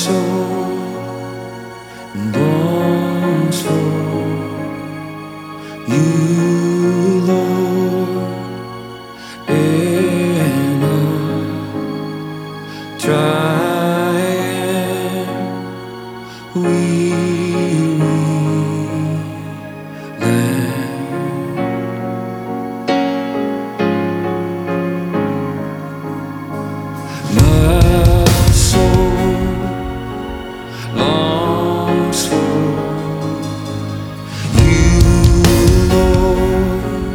soul longs for you, Lord, in a dry and weary land. My soul longs for you, Lord,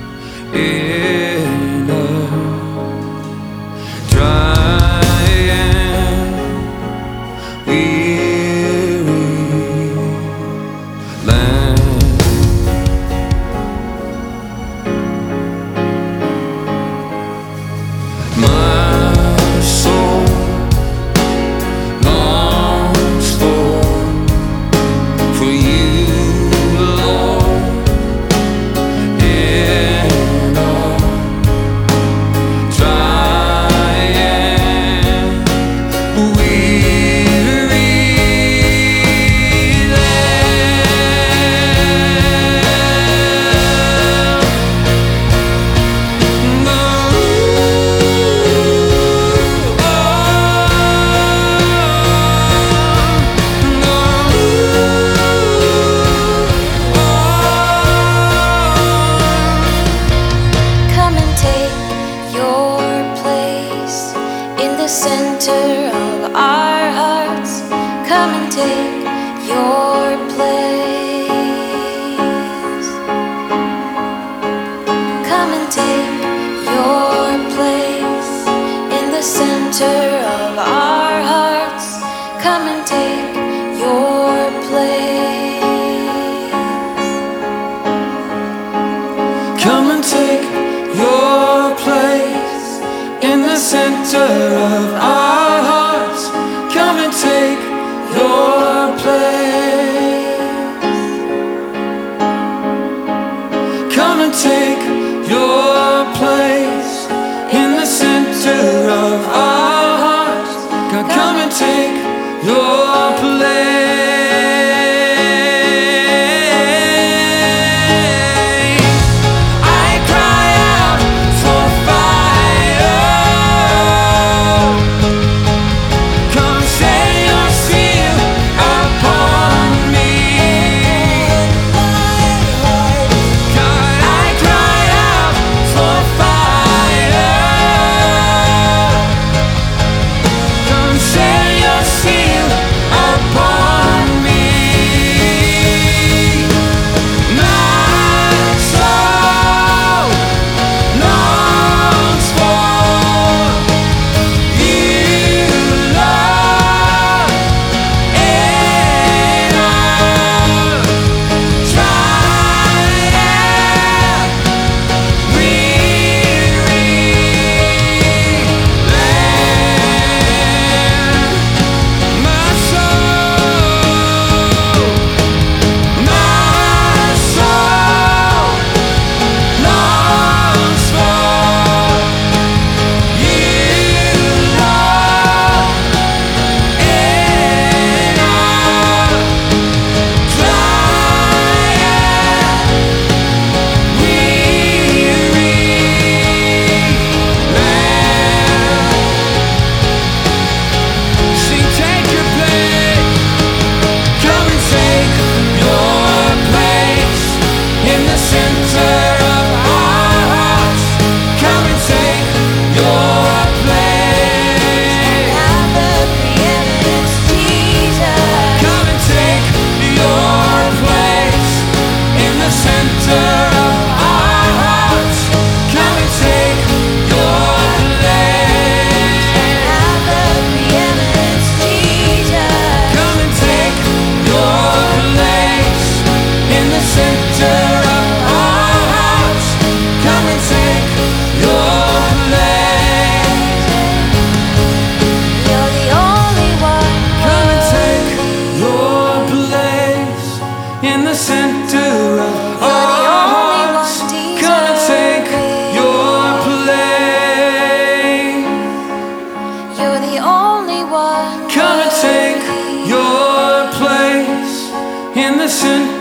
in a dry and weary land. My soul longs for you, Lord, in a dry and weary Come and take your place in the center of our hearts. Come and take your place. Come and take your place in the center of our hearts. Come and take your place. Come and take your place in the center of our hearts. Come and take your place. Come and take your place in the center of our hearts. God, come and take your place. I cry out for fire. Come set your seal upon me. God, I cry out for fire. Come set your seal upon me. My soul longs for you, Lord, in a dry and weary land. My soul longs for you, Lord, in a dry and weary land. Sing, take your place. Come and take your place in the center of our hearts. Come and take your place. Have the preeminence, Jesus. Come and take your place in the center of our hearts. Come and take your place. Have the preeminence, Jesus. Come and take your place in the center of our hearts. Come and take your place. You're the only one. Come and take your place in the center of our hearts. Come and take your place. You're the only one. Come and take in the center